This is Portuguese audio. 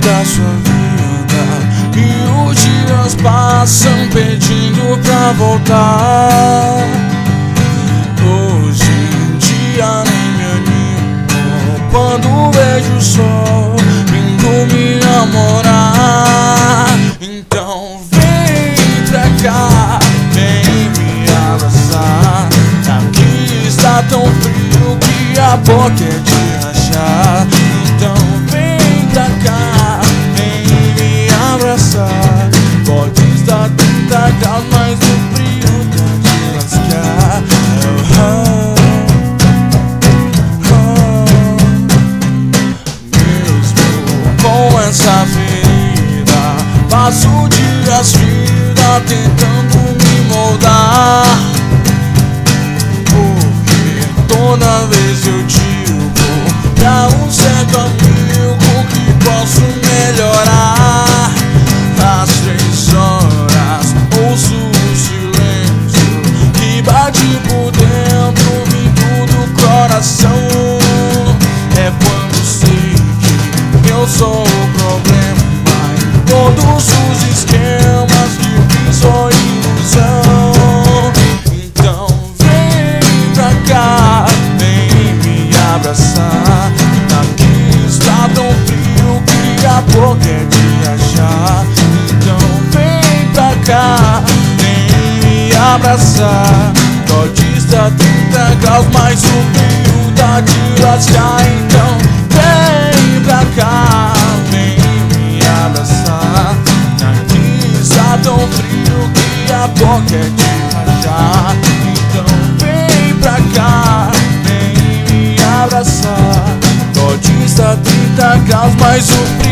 da sua vida e os dias passam pedindo pra voltar. Hoje em dia nem me animo quando vejo o sol vindo me namorar. Então vem pra cá, vem me abraçar. Aqui está tão frio que a boca é de rachar. Então vem pra cá, vem me abraçar. Pode estar 30 graus, mas o frio tá de lascar. Mesmo com essa ferida, passo dias vida tentando me moldar. Porque toda vez eu digo pra um certo amigo que posso melhorar. Às 3 horas ouço o silêncio que bate por dentro, vindo do coração. É quando sei que eu sou o problema em todos os esquemas que fiz só ilusão. Então vem pra cá, vem me abraçar. Aqui está tão frio que a boca é de rachar. Então vem pra cá, vem me abraçar. Pode estar 30 graus, mas o frio tá de lascar. Então vem pra cá, vem me abraçar. Aqui está tão frio que a boca é de rachar. Então vem pra cá, vem me abraçar. Pode estar 30 graus, mas o